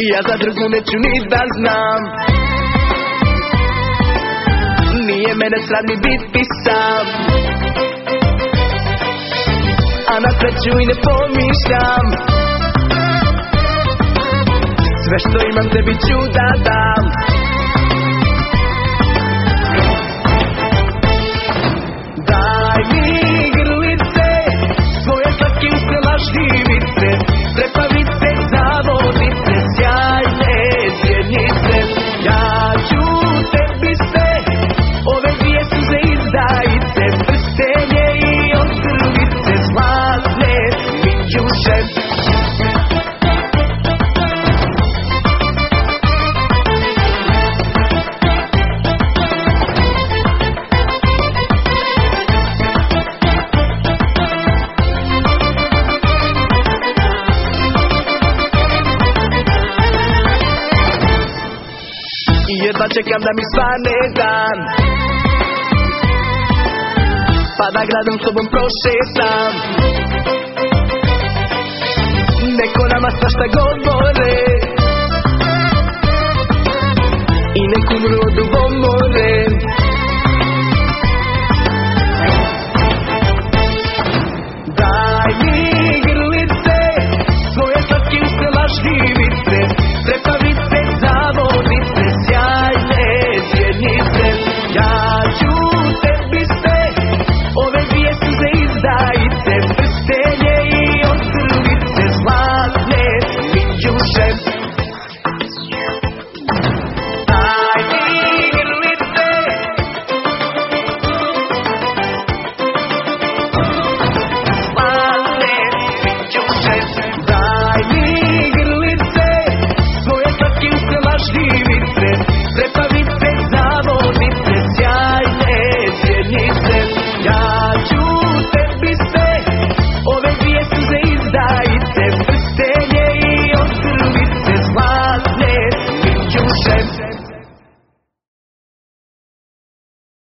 Ja za drugu neću ni da znam. Nije mene sram ni biti sam, a na sreću i ne pomišljam. Sve što imam tebi ću da dam. Daj mi grlice, svoje slatke usne lažljivice, trepavice, zavodice, sjajne zjednice. Ja ću tebi sve, ove dvije suze izdajice, prstenje i ostrvice, zlatne minđuše. Jedva čekam da mi svane dan, pa da gradom s tobom prošetam. Neko nama svašta govore i nek umru